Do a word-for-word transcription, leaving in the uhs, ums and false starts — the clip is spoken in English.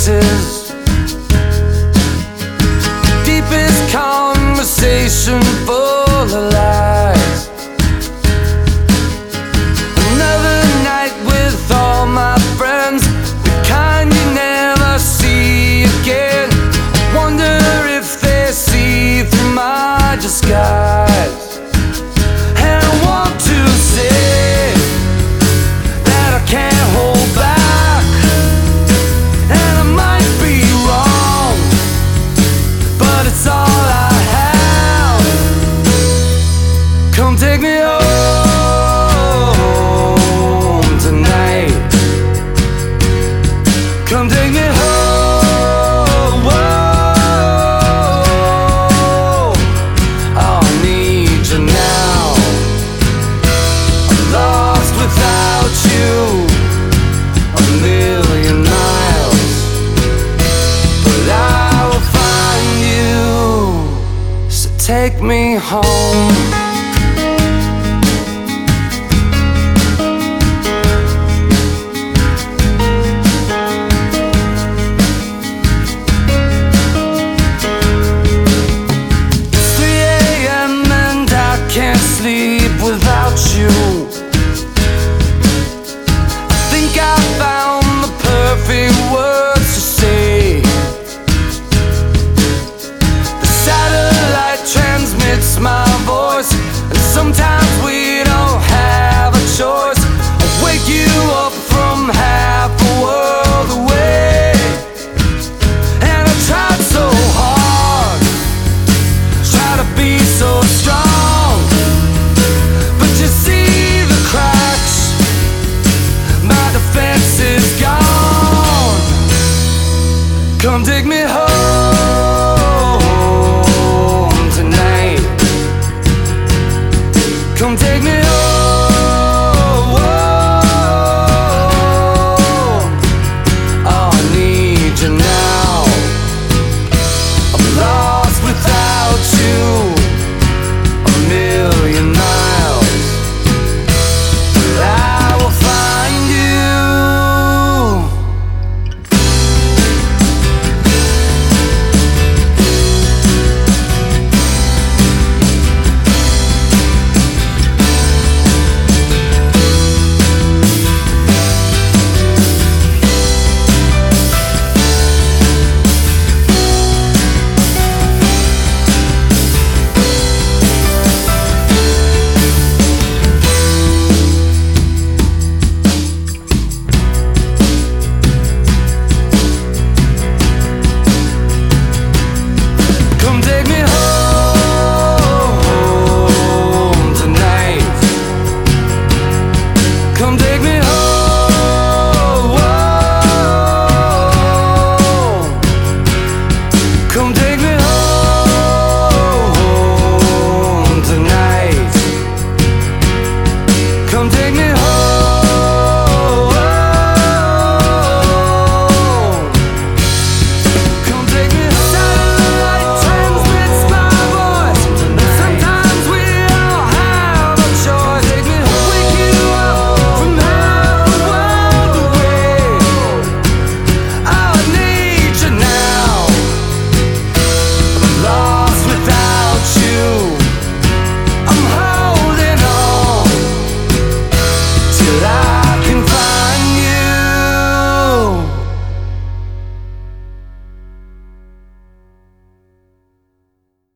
faces, deepest conversation full of lies. Another night with all my friends, the kind you never see again. I wonder if they see through my disguise. And I want to say that I can't hold back, and I might be wrong, but it's all I have. Come take me home tonight. Come take me home. Whoa. I need you now. I'm lost without you, a million miles, but I will find you. So take me home. Can't sleep without you. I think I found the perfect words to say. The satellite transmits my voice, and sometimes we don't have a choice. I wake you up from half a world away, and I tried so hard, try to be so strong. Come take me home tonight. Come take me home. Whoa. Oh, I need you now. I'm lost without you, a million miles, but I will find you. Come take me home. Whoa. Come take me home tonight. Come take me home. Come take me home. Satellite transmits my voice, and sometimes we don't have a choice. Take me home. Wake you up. Till I